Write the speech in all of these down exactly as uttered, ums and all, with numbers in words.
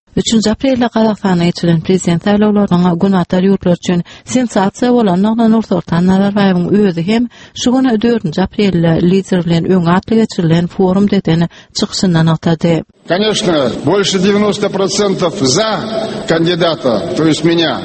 üçinji aprelde Kazakstanda geçirilen prezident saýlawlarynyň günwatar ýurtlar üçin sensasiýa bolanlygyna Nursultan Nazarbaýewiň özü hem şu güni dördünji aprelde lider bilen öňe atly geçirilen forum deteni çykyşyndan atady. Конечно, больше девяносто процентов за кандидата, то есть меня.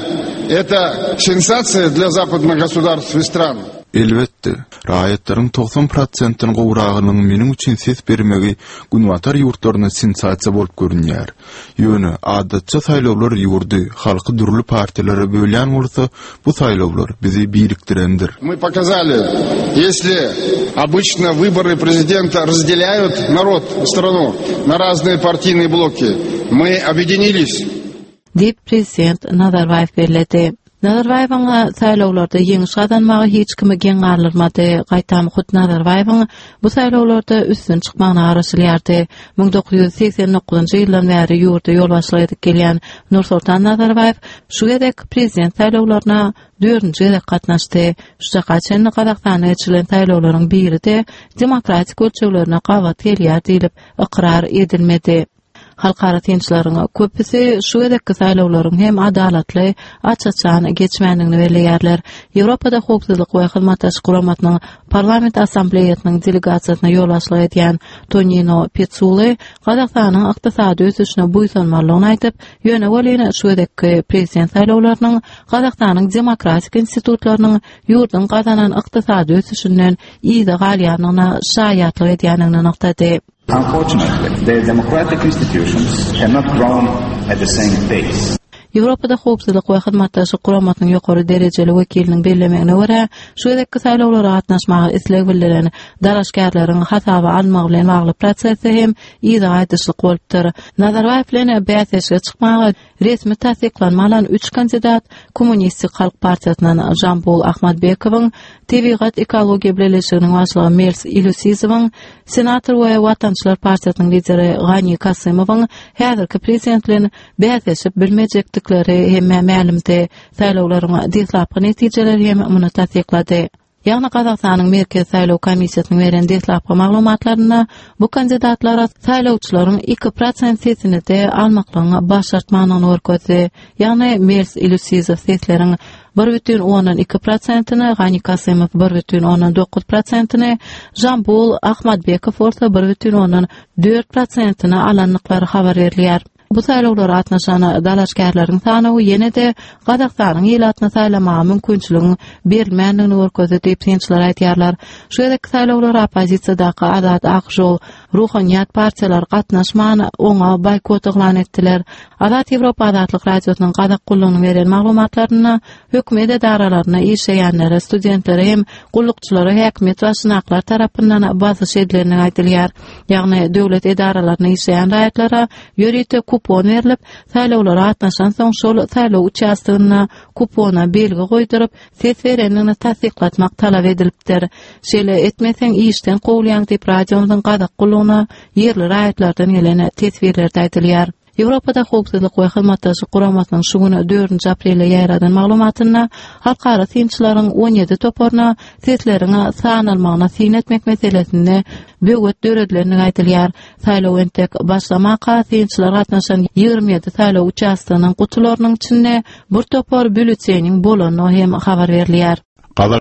Это сенсация для западных государств и стран. Elbetde, raýatlaryň toxsan prosentyny gowragynyň meniň üçin ses bermegi günwatar ýurtlaryna sensasiýa bolup görünýär. Ýöne adatça saýlawlar ýurdy, halky durly partiýalary bölýän bolsa, bu saýlawlar bizi birikdirendir. Мы показали, если обычно выборы президента разделяют народ, страну на разные партийные блоки, мы объединились. Dip prezident Nazarbayev bellädi. Nazarbayewiň saýlawlarda ýeňiş kazanmagy hiç kimi geň garlyrmady. Gaýtam Hut Nazarbayewiň bu saýlawlarda üstün çykmagyna garaşylýardy. ming dokuz ýüz seksen dokuzynjy ýyldan bäri ýurtda ýol başlaýdy gelýän Nursultan Nazarbayev şu gedek prezident saýlawlaryna dördünji gedek gatnaşdy. Şu gaçan Kazakstanda geçirilen saýlawlaryň biri de demokratik ölçeklerine gabat gelýär diýilip ikrar edilmedi. Halkara tinçlaryň köpüsi şu edekki saýlawlaryň hem adalatly, açaçan geçmänligini belirlerler. Ýewropada howpsuzlyk we hyzmatdaşlyk guramatynyň parlament assambleýasynyň delegasiýasyna ýol açlyk edýän Tonino Pizzulli Kazakstanyň ykdysady ösüşine buýsanmalygyny aýtyp, ýöne welini şu edekki prezident saýlawlarynyň Kazakstanyň demokratik institutlarynyň ýurdun gazanan ykdysady ösüşinden ýygy galýanyna şaýatlyk edýänligini noktady. Unfortunately, the democratic institutions have not grown at the same pace. Ýewropada howpsuzlyk we hyzmatdaşlyk guramatynyň ýokary derejeli wekiliniň bellemegine görä, şu edekki saýlawlara gatnaşmagy isleg bildiren daraşgarlaryň hasaba almagy bilen bagly prosesi hem ýygy aýdyşlyk bolupdyr. Nazarbayew bilen bäsesge çykmagy resmi tasdiklanmalan üç kandidat Kommunistik Halk Partiýasynyň Jambul Ahmadbekowyň, Tebigat Ekologiýa Birleşiginiň başlygy Mers Ilusizowyň, Senator we Watançylar Partiýasynyň lideri Gani Kasymowyň häzirki prezident bilen bäsesip bilmejekdikleri hem mälimde saýlawlaryň deslapky netijeleri hem muny tasdiklady. Ýagny Kazakstanyň Merkez Saýlaw Komissiýasynyň beren deslapky maglumatlaryna bu kandidatlara saýlawçylaryň iki prosent sesini de almaklaryň başartmagyny görkezdi. Ýagny Mers Ilusizow sesleriň bir бүтүн ondan iki prosentyny, Gani Kasymow bir бүтүn ondan dokuz prosentyny, Jambul Ahmadbekow orta bir бүтүn ondan dört prosentyny alanlyklary habar berilýär. Bu saýlawlara atnaşan dalaşgarlaryň sany ýene-de Kazakstanyň ýylatyny saýlamagy mümkinçiligini berilmänligini görkezdi diýip tinçler aýtýarlar. Şu edek saýlawlara opozisiýadaky Azat Akjol, Ruhanyat partiýalar gatnaşmagyny oňa boykot elan etdiler. Azat Ýewropa Azatlyk radiosynyň Kazak gullugynyň beren maglumatlaryna hökümet edaralaryna işleýänlere, studentlere hem gullukçylara häkimet we sınaklar tarapyndan basyş edilenini aýdylýar. Ýagny döwlet edaralaryna işleýän raýatlara ýörite kupon berilip, saýlawlara atnaşan soň şol saýlaw учаstygyna kupona belgi goýduryp, ses berenligini tasdiklatmak talap edilipdir. Şeýle etmeseň işden gowulýan diýip radiomyzyň Kazak gullugyna ýerli raýatlardan gelen tesbirlerde aýdylýar. Ýewropada howpsuzlyk we hyzmatdaşlyk guramatynyň şu güni dördünji aprelde ýaýradan maglumatyna halkara tinçlaryň on ýedi toporuna sesleriňe sanalmagyna sin etmek meselesinde böwet döredlerini aýdylýar. Saýlaw entek başlamaka tinçlar gatnaşan ýygrimi ýedi saýlaw учаstygynyň gutularynyň içinde bir topor bülüçeniň bolanyny hem habar berilýär.